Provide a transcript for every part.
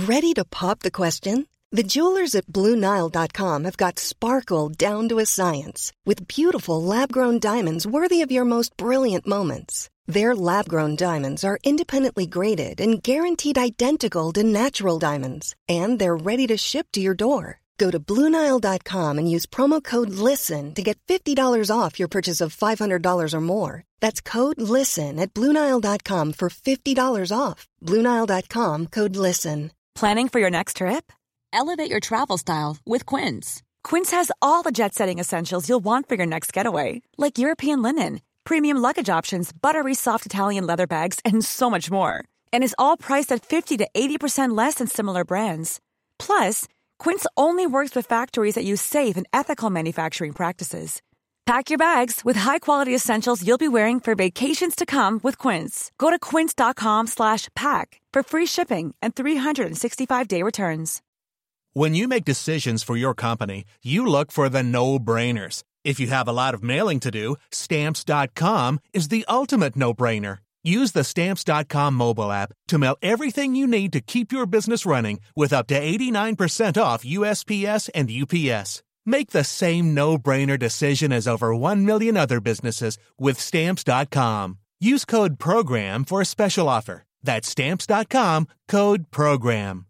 Ready to pop the question? The jewelers at BlueNile.com have got sparkle down to a science with beautiful lab-grown diamonds worthy of your most brilliant moments. Their lab-grown diamonds are independently graded and guaranteed identical to natural diamonds, and they're ready to ship to your door. Go to BlueNile.com and use promo code LISTEN to get $50 off your purchase of $500 or more. That's code LISTEN at BlueNile.com for $50 off. BlueNile.com, code LISTEN. Planning for your next trip? Elevate your travel style with Quince. Quince has all the jet-setting essentials you'll want for your next getaway, like European linen, premium luggage options, buttery soft Italian leather bags, and so much more. And is all priced at 50 to 80% less than similar brands. Plus, Quince only works with factories that use safe and ethical manufacturing practices. Pack your bags with high-quality essentials you'll be wearing for vacations to come with Quince. Go to quince.com/pack for free shipping and 365-day returns. When you make decisions for your company, you look for the no-brainers. If you have a lot of mailing to do, Stamps.com is the ultimate no-brainer. Use the Stamps.com mobile app to mail everything you need to keep your business running with up to 89% off USPS and UPS. Make the same no-brainer decision as over 1 million other businesses with Stamps.com. Use code PROGRAM for a special offer. That's Stamps.com, code PROGRAM.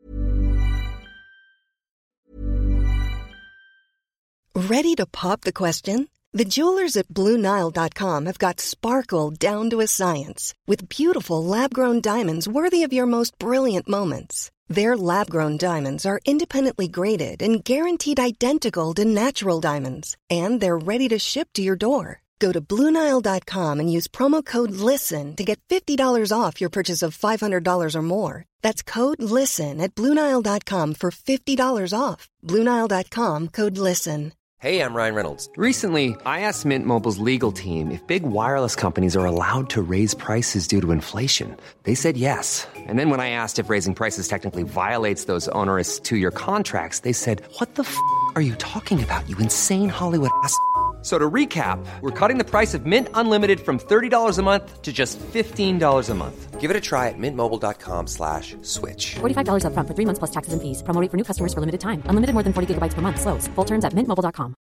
Ready to pop the question? The jewelers at BlueNile.com have got sparkle down to a science with beautiful lab-grown diamonds worthy of your most brilliant moments. Their lab-grown diamonds are independently graded and guaranteed identical to natural diamonds, and they're ready to ship to your door. Go to BlueNile.com and use promo code LISTEN to get $50 off your purchase of $500 or more. That's code LISTEN at BlueNile.com for $50 off. BlueNile.com, code LISTEN. Hey, I'm Ryan Reynolds. Recently, I asked Mint Mobile's legal team if big wireless companies are allowed to raise prices due to inflation. They said yes. And then when I asked if raising prices technically violates those onerous two-year contracts, they said, "What the f*** are you talking about, you insane Hollywood ass?" So to recap, we're cutting the price of Mint Unlimited from $30 a month to just $15 a month. Give it a try at mintmobile.com/switch. $45 up front for 3 months plus taxes and fees. Promo rate for new customers for limited time. Unlimited more than 40 gigabytes per month. Slows full terms at mintmobile.com.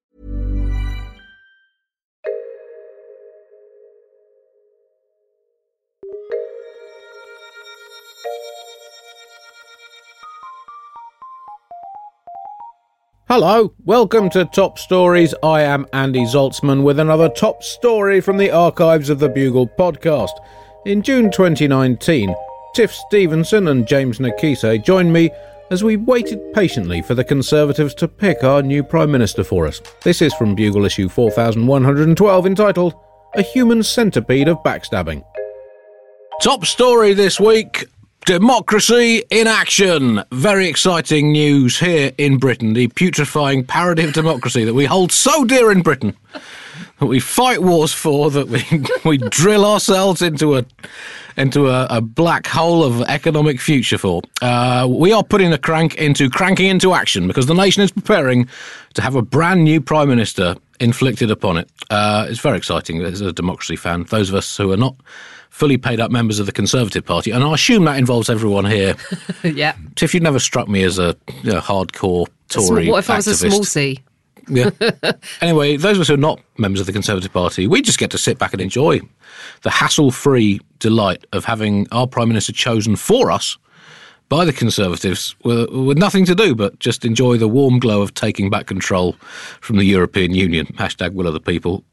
Hello, welcome to Top Stories. I am Andy Zaltzman with another top story from the archives of the Bugle podcast. In June 2019, Tiff Stevenson and James Nakise joined me as we waited patiently for the Conservatives to pick our new Prime Minister for us. This is from Bugle issue 4112, entitled A Human Centipede of Backstabbing. Top story this week: democracy in action. Very exciting news here in Britain. The putrefying parody of democracy that we hold so dear in Britain, that we fight wars for, that we drill ourselves into a black hole of economic future for. We are putting the cranking into action because the nation is preparing to have a brand new Prime Minister inflicted upon it. It's very exciting as a democracy fan. Those of us who are not fully paid up members of the Conservative Party, and I assume that involves everyone here. Yeah. Tiff, you've never struck me as a hardcore Tory What if I was a activist. small C? Yeah. Anyway, those of us who are not members of the Conservative Party, we just get to sit back and enjoy the hassle-free delight of having our Prime Minister chosen for us by the Conservatives with nothing to do but just enjoy the warm glow of taking back control from the European Union. # will of the people.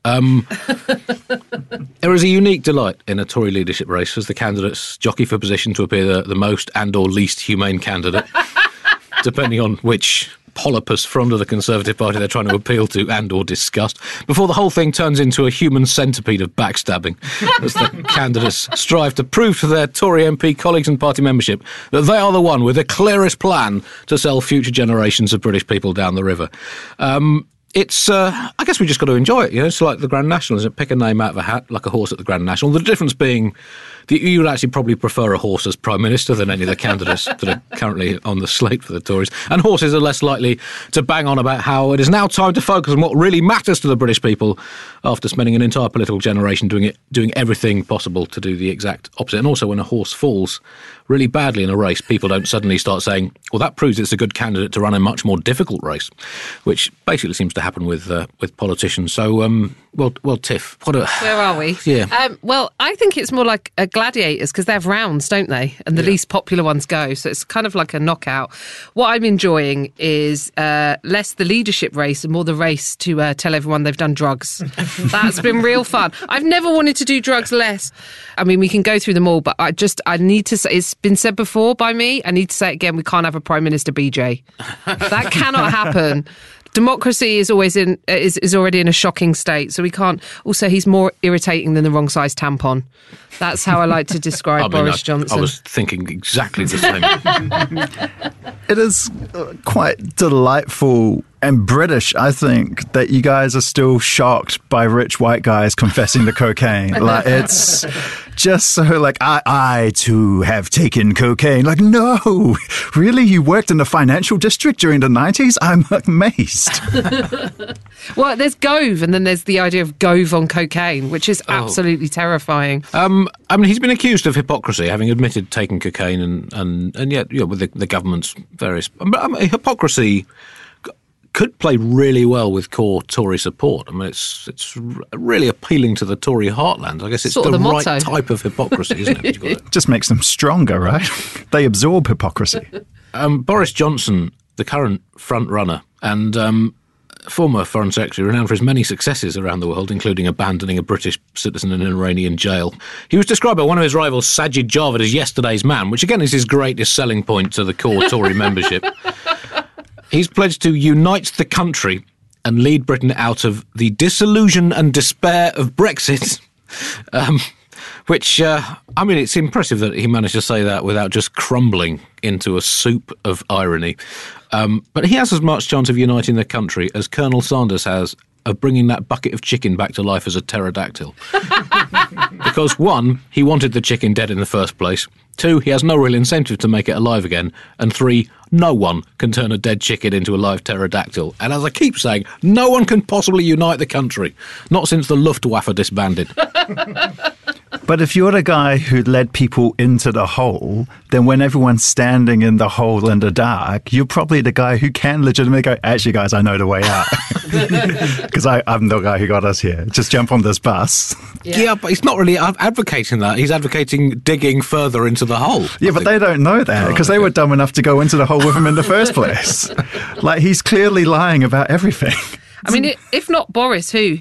There is a unique delight in a Tory leadership race as the candidates jockey for position to appear the most and or least humane candidate, depending on which polypus front of the Conservative Party they're trying to appeal to and or disgust, before the whole thing turns into a human centipede of backstabbing as the candidates strive to prove to their Tory MP colleagues and party membership that they are the one with the clearest plan to sell future generations of British people down the river. It's, I guess we just got to enjoy it, you know. It's like the Grand National, isn't it? Pick a name out of a hat, like a horse at the Grand National. The difference being that you would actually probably prefer a horse as Prime Minister than any of the candidates that are currently on the slate for the Tories. And horses are less likely to bang on about how it is now time to focus on what really matters to the British people after spending an entire political generation doing everything possible to do the exact opposite. And also when a horse falls, really badly in a race, people don't suddenly start saying, well, that proves it's a good candidate to run a much more difficult race, which basically seems to happen with politicians. So, well, Tiff, where are we? Yeah. Well, I think it's more like gladiators, because they have rounds, don't they? And the least popular ones go. So it's kind of like a knockout. What I'm enjoying is less the leadership race and more the race to tell everyone they've done drugs. That's been real fun. I've never wanted to do drugs less. I mean, we can go through them all, but I need to say, it's been said before by me, I need to say it again, we can't have a Prime Minister BJ. That cannot happen. Democracy is already in a shocking state, so we can't. Also, he's more irritating than the wrong size tampon. That's how I like to describe Boris Johnson. I was thinking exactly the same. It is quite delightful and British, I think, that you guys are still shocked by rich white guys confessing to cocaine. Like, it's just so like, I too have taken cocaine. Like, no, really? You worked in the financial district during the 90s? I'm amazed. Well, there's Gove, and then there's the idea of Gove on cocaine, which is absolutely terrifying. I mean, he's been accused of hypocrisy, having admitted taking cocaine, and yet, with the government's various hypocrisy could play really well with core Tory support. I mean, it's really appealing to the Tory heartland. I guess it's the right type of hypocrisy, isn't it? It just makes them stronger, right? They absorb hypocrisy. Boris Johnson, the current front runner, and former Foreign Secretary, renowned for his many successes around the world, including abandoning a British citizen in an Iranian jail. He was described by one of his rivals, Sajid Javid, as yesterday's man, which again is his greatest selling point to the core Tory membership. He's pledged to unite the country and lead Britain out of the disillusion and despair of Brexit, which, I mean, it's impressive that he managed to say that without just crumbling into a soup of irony. But he has as much chance of uniting the country as Colonel Sanders has of bringing that bucket of chicken back to life as a pterodactyl. Because 1, he wanted the chicken dead in the first place. 2, he has no real incentive to make it alive again. And 3, no one can turn a dead chicken into a live pterodactyl. And as I keep saying, no one can possibly unite the country. Not since the Luftwaffe disbanded. But if you're the guy who led people into the hole, then when everyone's standing in the hole in the dark, you're probably the guy who can legitimately go, actually, guys, I know the way out. Because I'm the guy who got us here. Just jump on this bus. Yeah, but he's not really advocating that. He's advocating digging further into the hole. Yeah, but they don't know that because they were dumb enough to go into the hole with him in the first place. Like, he's clearly lying about everything. I mean, if not Boris, who?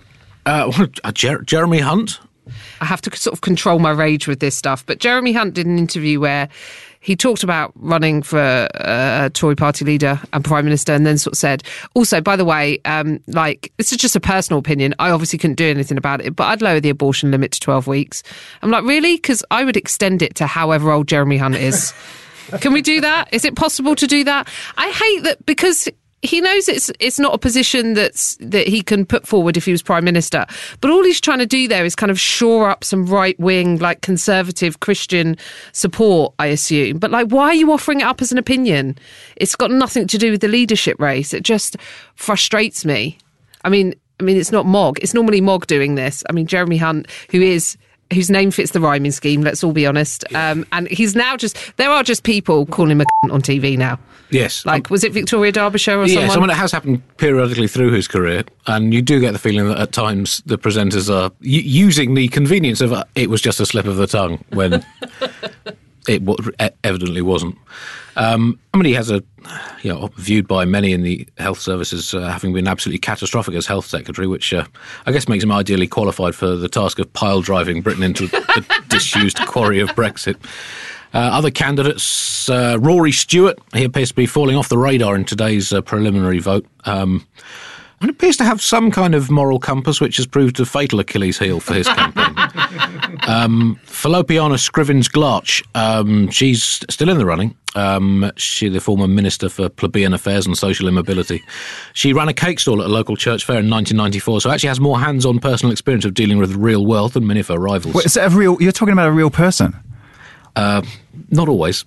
Jeremy Hunt. I have to sort of control my rage with this stuff, but Jeremy Hunt did an interview where he talked about running for a Tory party leader and Prime Minister, and then sort of said, also, by the way, like, this is just a personal opinion. I obviously couldn't do anything about it, but I'd lower the abortion limit to 12 weeks. I'm like, really? Because I would extend it to however old Jeremy Hunt is. Can we do that? Is it possible to do that? I hate that because he knows it's not a position that he can put forward if he was Prime Minister. But all he's trying to do there is kind of shore up some right-wing, like, conservative Christian support, I assume. But, like, why are you offering it up as an opinion? It's got nothing to do with the leadership race. It just frustrates me. I mean, it's not Mog. It's normally Mog doing this. I mean, Jeremy Hunt, whose name fits the rhyming scheme, let's all be honest. And he's now there are just people calling him a cunt on TV now. Yes. Like, was it Victoria Derbyshire or someone? Yes, I mean, it has happened periodically through his career, and you do get the feeling that at times the presenters are using the convenience of it was just a slip of the tongue when it evidently wasn't. I mean, he has viewed by many in the health services having been absolutely catastrophic as health secretary, which I guess makes him ideally qualified for the task of pile driving Britain into the disused quarry of Brexit. Other candidates, Rory Stewart, he appears to be falling off the radar in today's preliminary vote. And appears to have some kind of moral compass, which has proved a fatal Achilles heel for his campaign. Fallopiana Scrivens-Glarch, she's still in the running. She's the former Minister for Plebeian Affairs and Social Immobility. She ran a cake stall at a local church fair in 1994, so actually has more hands-on personal experience of dealing with real wealth than many of her rivals. Wait, is that you're talking about a real person? Not always.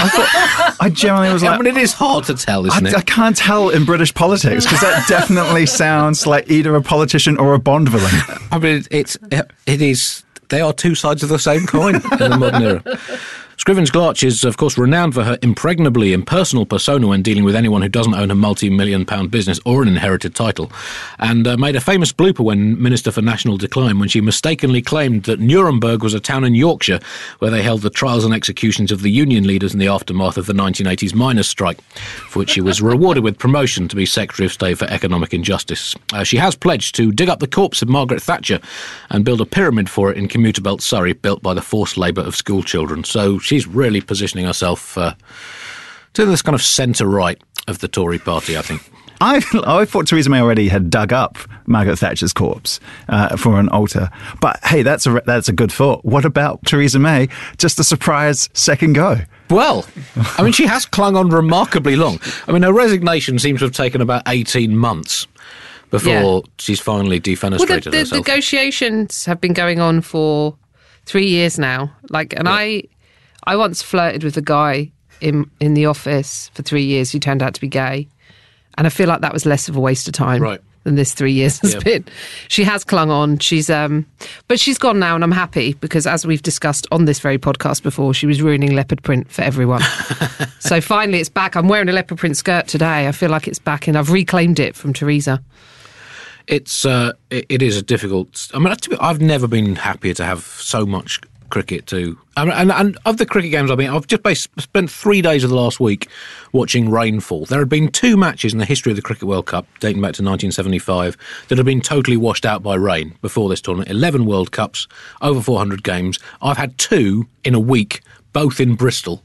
I generally was like... I mean, it is hard to tell, isn't it? I can't tell in British politics, because that definitely sounds like either a politician or a Bond villain. I mean, it is... They are two sides of the same coin in the modern era. Scrivens Glarch is, of course, renowned for her impregnably impersonal persona when dealing with anyone who doesn't own a multi-million-pound business or an inherited title, and made a famous blooper when Minister for National Decline when she mistakenly claimed that Nuremberg was a town in Yorkshire where they held the trials and executions of the union leaders in the aftermath of the 1980s miners' strike, for which she was rewarded with promotion to be Secretary of State for Economic Injustice. She has pledged to dig up the corpse of Margaret Thatcher and build a pyramid for it in Commuter Belt Surrey, built by the forced labour of school children. So she's really positioning herself to this kind of centre-right of the Tory party, I think. I thought Theresa May already had dug up Margaret Thatcher's corpse for an altar. But hey, that's a good thought. What about Theresa May? Just a surprise second go. Well, I mean, she has clung on remarkably long. I mean, her resignation seems to have taken about 18 months before she's finally defenestrated herself. The negotiations have been going on for 3 years now. I once flirted with a guy in the office for 3 years who turned out to be gay. And I feel like that was less of a waste of time than this 3 years has been. She has clung on. But she's gone now, and I'm happy because, as we've discussed on this very podcast before, she was ruining leopard print for everyone. So finally, it's back. I'm wearing a leopard print skirt today. I feel like it's back, and I've reclaimed it from Theresa. It is a difficult. I mean, I've never been happier to have so much cricket to. And of the cricket games, I've just spent 3 days of the last week watching rainfall. There had been 2 matches in the history of the Cricket World Cup, dating back to 1975, that had been totally washed out by rain before this tournament. 11 World Cups, over 400 games. I've had 2 in a week, both in Bristol.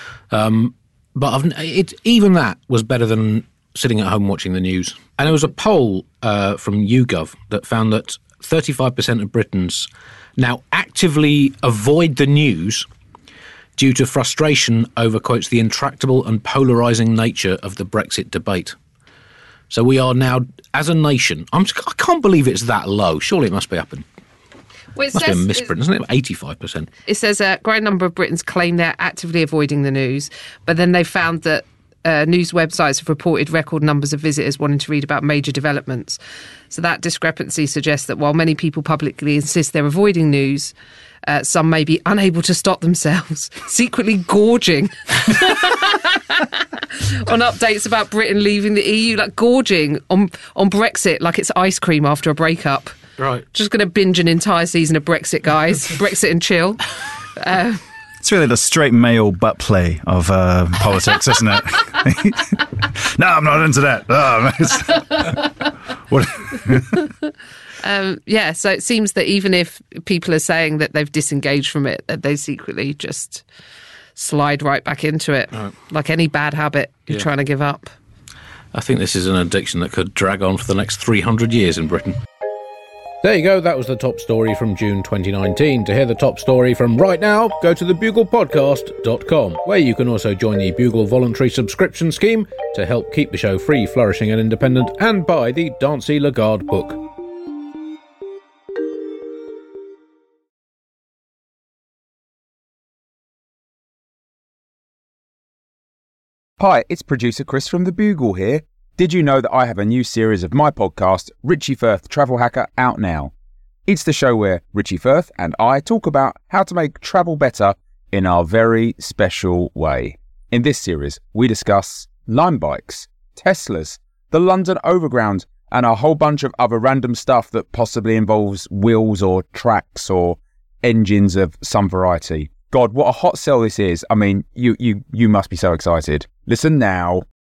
But even that was better than sitting at home watching the news. And there was a poll from YouGov that found that 35% of Britons now actively avoid the news due to frustration over, quotes, the intractable and polarising nature of the Brexit debate. So we are now, as a nation, I can't believe it's that low. Surely it must be up in... Well, it must be a misprint, isn't it? 85%. It says a great number of Britons claim they're actively avoiding the news, but then they found that news websites have reported record numbers of visitors wanting to read about major developments. So that discrepancy suggests that while many people publicly insist they're avoiding news, some may be unable to stop themselves, secretly gorging on updates about Britain leaving the EU, like gorging on Brexit like it's ice cream after a breakup. Right. Just going to binge an entire season of Brexit, guys. Brexit and chill. It's really the straight male butt play of politics, isn't it? No, I'm not into that. So it seems that even if people are saying that they've disengaged from it, that they secretly just slide right back into it, like any bad habit you're trying to give up. I think this is an addiction that could drag on for the next 300 years in Britain. There you go, that was the top story from June 2019. To hear the top story from right now, go to thebuglepodcast.com, where you can also join the Bugle voluntary subscription scheme to help keep the show free, flourishing and independent, and buy the Dancy Lagarde book. Hi, it's producer Chris from The Bugle here. Did you know that I have a new series of my podcast, Richie Firth Travel Hacker, out now? It's the show where Richie Firth and I talk about how to make travel better in our very special way. In this series, we discuss Lime bikes, Teslas, the London Overground, and a whole bunch of other random stuff that possibly involves wheels or tracks or engines of some variety. God, what a hot sell this is. I mean, you must be so excited. Listen now.